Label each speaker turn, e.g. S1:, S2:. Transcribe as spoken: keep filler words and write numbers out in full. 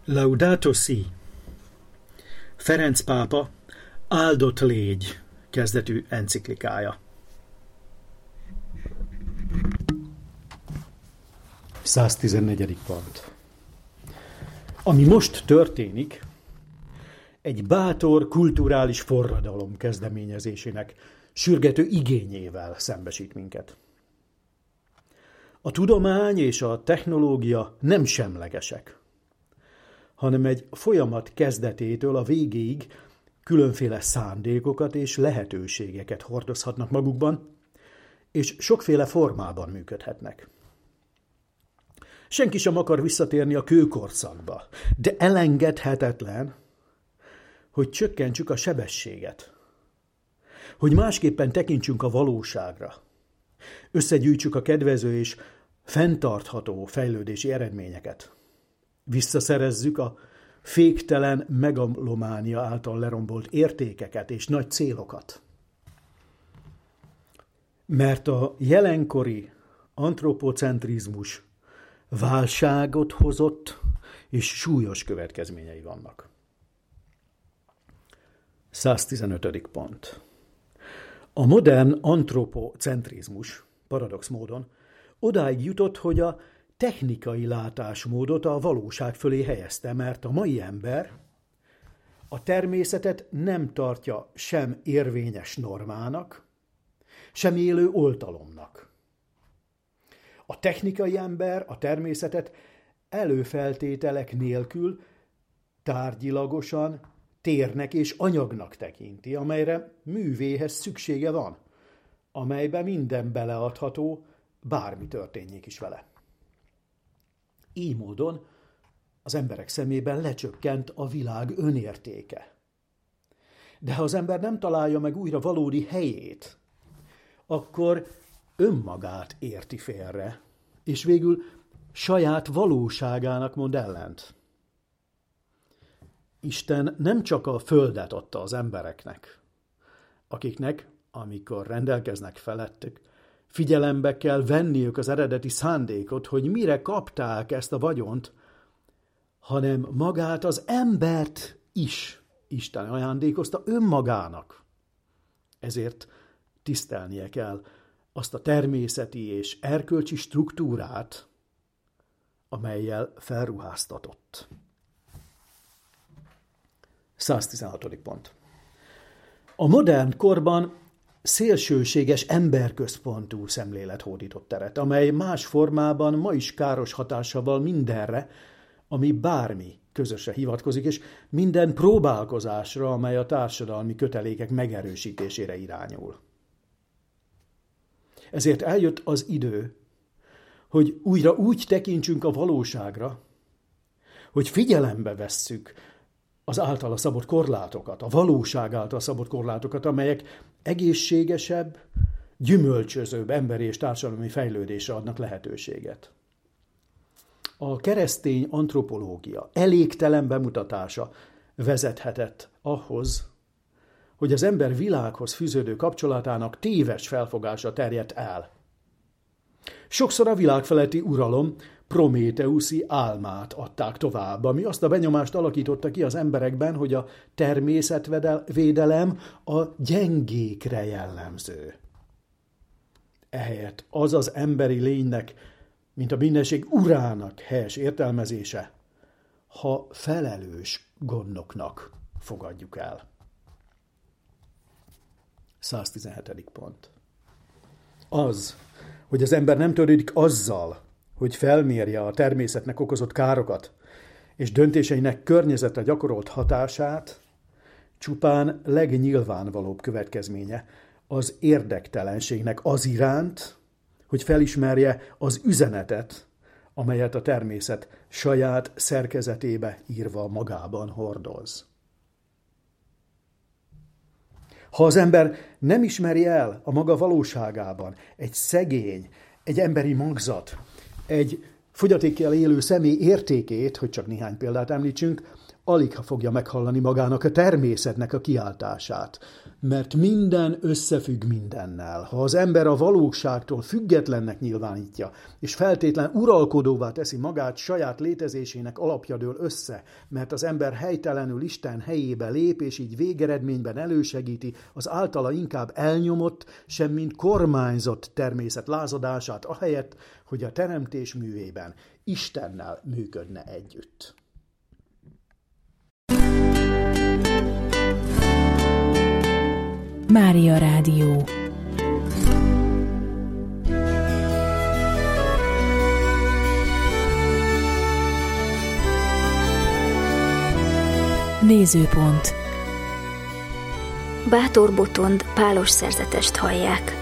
S1: Laudato si! Ferenc pápa áldott légy kezdetű enciklikája. száztizennegyedik pont. Ami most történik, egy bátor kulturális forradalom kezdeményezésének sürgető igényével szembesít minket. A tudomány és a technológia nem semlegesek, hanem egy folyamat kezdetétől a végéig különféle szándékokat és lehetőségeket hordozhatnak magukban, és sokféle formában működhetnek. Senki sem akar visszatérni a kőkorszakba, de elengedhetetlen, hogy csökkentsük a sebességet, hogy másképpen tekintsünk a valóságra, összegyűjtsük a kedvező és fenntartható fejlődési eredményeket, visszaszerezzük a féktelen megalománia által lerombolt értékeket és nagy célokat. Mert a jelenkori antropocentrizmus válságot hozott, és súlyos következményei vannak. száztizenötödik pont. A modern antropocentrizmus paradox módon odáig jutott, hogy a technikai látásmódot a valóság fölé helyezte, mert a mai ember a természetet nem tartja sem érvényes normának, sem élő oltalomnak. A technikai ember a természetet előfeltételek nélkül tárgyilagosan térnek és anyagnak tekinti, amelyre művéhez szüksége van, amelybe minden beleadható, bármi történjék is vele. Így módon az emberek szemében lecsökkent a világ önértéke. De ha az ember nem találja meg újra valódi helyét, akkor önmagát érti félre, és végül saját valóságának mond ellent. Isten nem csak a földet adta az embereknek, akiknek, amikor rendelkeznek felettük, figyelembe kell venniük az eredeti szándékot, hogy mire kapták ezt a vagyont, hanem magát az embert is Isten ajándékozta önmagának. Ezért tisztelnie kell azt a természeti és erkölcsi struktúrát, amellyel felruháztatott. száztizenhatodik pont. A modern korban szélsőséges emberközpontú szemlélet hódított teret, amely más formában ma is káros hatással mindenre, ami bármi közösre hivatkozik, és minden próbálkozásra, amely a társadalmi kötelékek megerősítésére irányul. Ezért eljött az idő, hogy újra úgy tekintsünk a valóságra, hogy figyelembe vesszük az általa szabott korlátokat, a valóság által szabott korlátokat, amelyek egészségesebb, gyümölcsözőbb emberi és társadalmi fejlődésre adnak lehetőséget. A keresztény antropológia elégtelen bemutatása vezethetett ahhoz, hogy az ember világhoz fűződő kapcsolatának téves felfogása terjedt el. Sokszor a világ feletti uralom prométeuszi álmát adták tovább, ami azt a benyomást alakította ki az emberekben, hogy a természetvédelem a gyengékre jellemző. Ehelyett az az emberi lénynek, mint a mindenség urának helyes értelmezése, ha felelős gondoknak fogadjuk el. száztizenhetedik pont. Az, hogy az ember nem törődik azzal, hogy felmérje a természetnek okozott károkat, és döntéseinek környezetre gyakorolt hatását, csupán legnyilvánvalóbb következménye az érdektelenségnek az iránt, hogy felismerje az üzenetet, amelyet a természet saját szerkezetébe írva magában hordoz. Ha az ember nem ismeri el a maga valóságában egy szegény, egy emberi magzat, egy fogyatékkel élő személy értékét, hogy csak néhány példát említsünk, alig ha fogja meghallani magának a természetnek a kiáltását, mert minden összefügg mindennel. Ha az ember a valóságtól függetlennek nyilvánítja, és feltétlen uralkodóvá teszi magát, saját létezésének alapja dől össze, mert az ember helytelenül Isten helyébe lép, és így végeredményben elősegíti az általa inkább elnyomott, semmint kormányzott természet lázadását, ahelyett, hogy a teremtés művében Istennel működne együtt.
S2: Mária Rádió. Nézőpont.
S3: Bátor Botond pálos szerzetest hallják.